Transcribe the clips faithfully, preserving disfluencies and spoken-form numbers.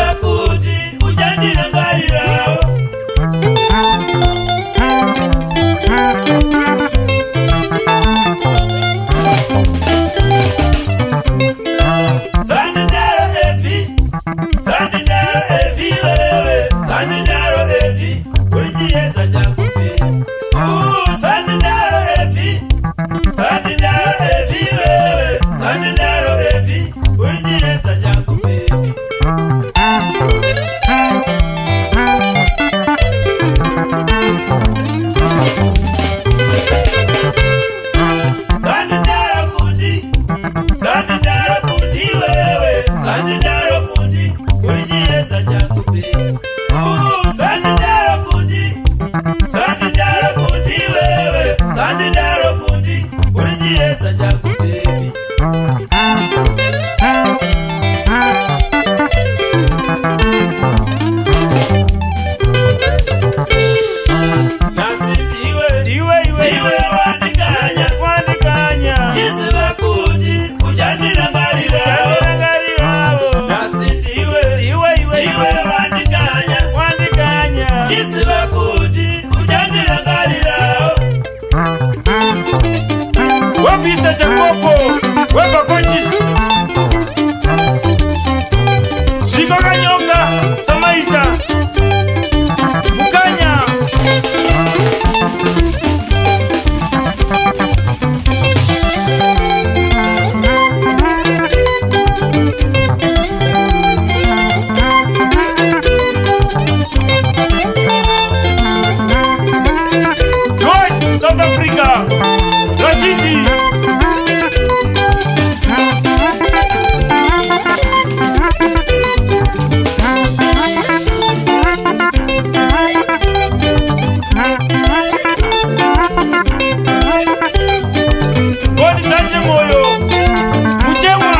vakuti uchandirangarirawo. Sandindaro evi, sandindaro evi wewe, sandindaro evi, kunjienza changu baby. Uh, sandindaro evi, sandindaro evi wewe, sandindaro evi, kunjienza changu baby. Sandindaro kundi, sandindaro kundi wewe, sandindaro kundi, kunjienza changu baby. Uh, sandindaro kundi, sandindaro kundi wewe, sandindaro kundi, kunjienza changu baby. Nasi diwe, diwe iwe, diwe wandikanya, wandikanya. Chizi vakuti uchandirangarirawo, uchandirangarirawo. Nasi diwe, diwe iwe, diwe wandikanya, wandikanya. Chizi vakuti uchandirangarirawo. Wapisa Jacopo, weba coaches. Shikoka nyoka, Samaita. Mukanya. Joyce, South Africa. Rashidi. Boni tache moyo. Muchewa.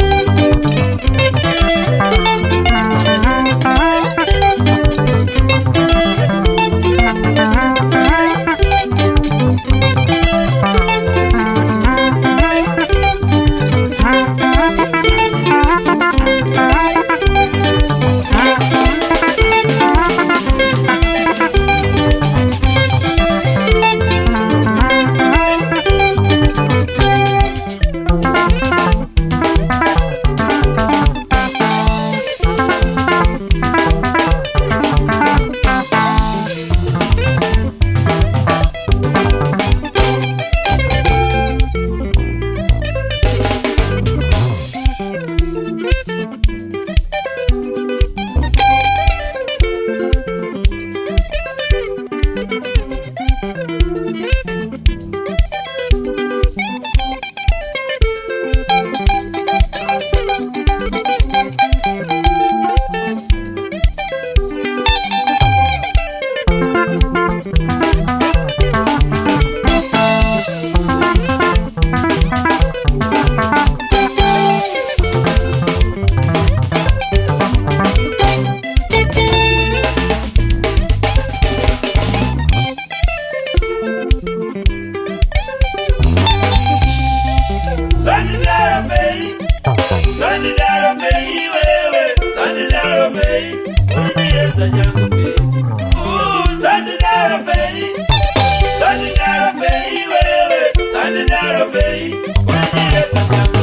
Sandindaro fei, sandindaro fei wewe, sandindaro fei, kunjienza changu baby. Uh, sandindaro fei, sandindaro fei wewe, sandindaro fei, kunjienza changu baby.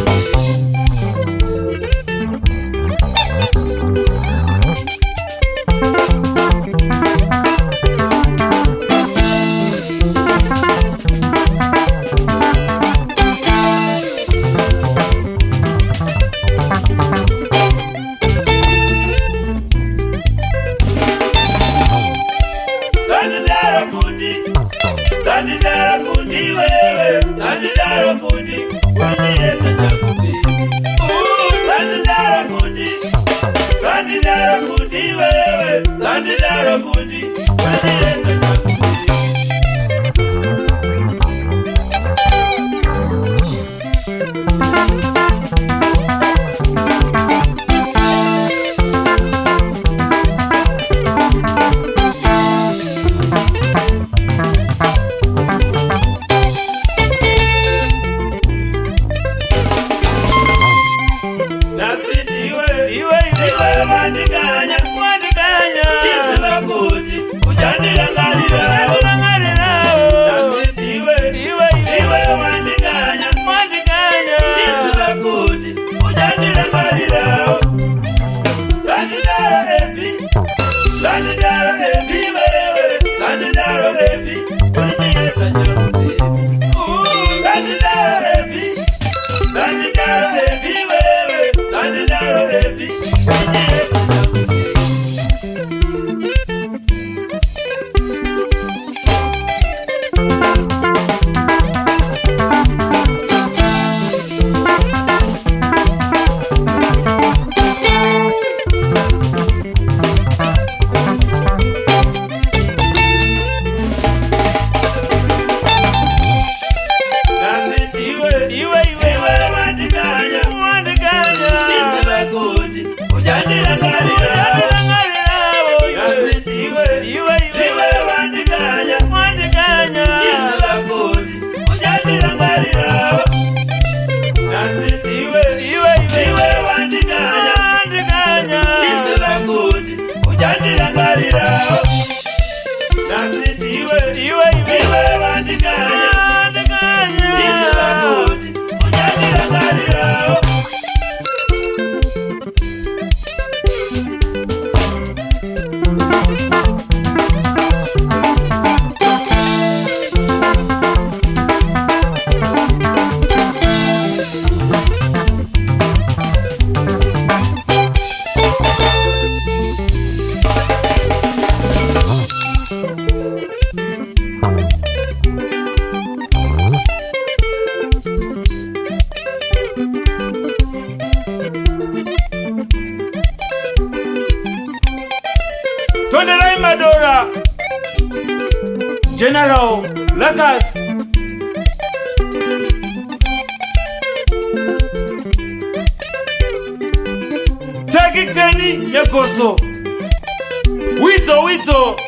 Sandindaro kundi, sandindaro kundi wewe, sandindaro kundi, kunjienza changu baby. Uh, sandindaro kundi, sandindaro kundi wewe, sandindaro kundi, kunjienza changu baby. Nasi diwe, diwe, diwe wandikanya. heavy. Sanidaro heavy, wewe. Sanidaro heavy. Unijeta nyamu baby. Ooh, Sanidaro heavy. Sanidaro heavy, wewe. Sanidaro heavy. Unijeta nyamu baby. Tondelai Madora, General Lakas, Tagi Keni Yakoso, Wito Wito.